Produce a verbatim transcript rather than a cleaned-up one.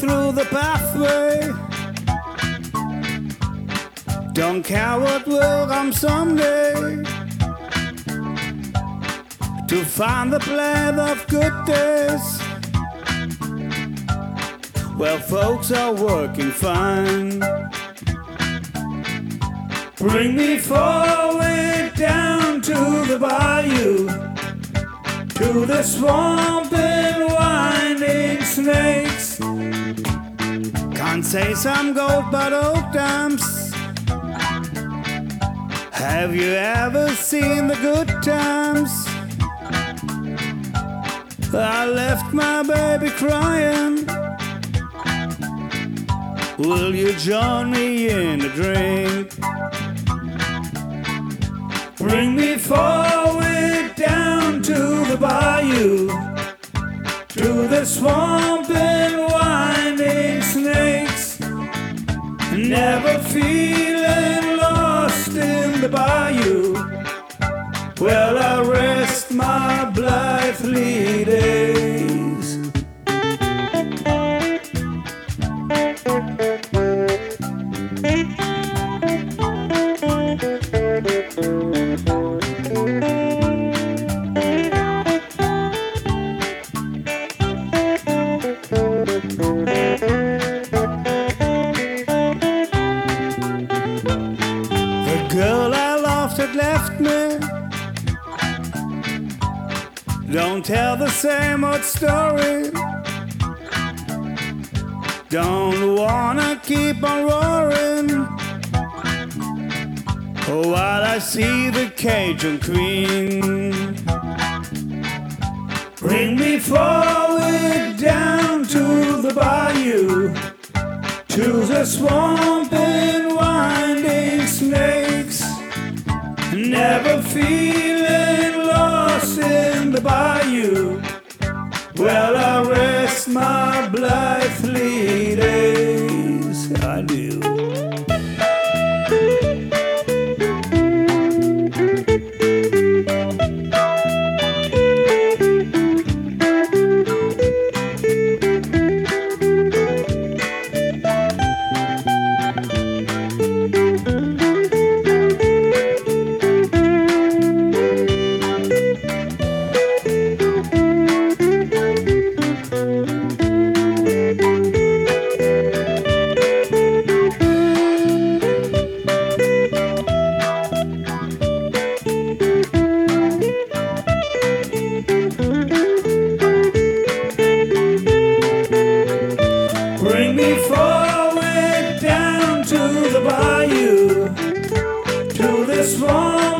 through the pathway. Don't care what will come someday. To find the blade of good days, well, folks are working fine. Bring me forward down to the bayou, to the swamp and winding snakes. Can't say some gold, but old times. Have you ever seen the good times? I left my baby crying. Will you join me in a drink? Bring me forward down to the bayou, to the swamp and winding snakes. Never feeling lost in the bayou. Well, I rest my blithely days. The girl I loved had left me. Don't tell the same old story. Don't wanna keep on roaring while I see the Cajun Queen. Bring me forward down to the bayou, to the swamp and winding snakes. Never feeling lost in the bayou. Well, I rest my blithely days. I do. Bring me forward down to the bayou, to the swamp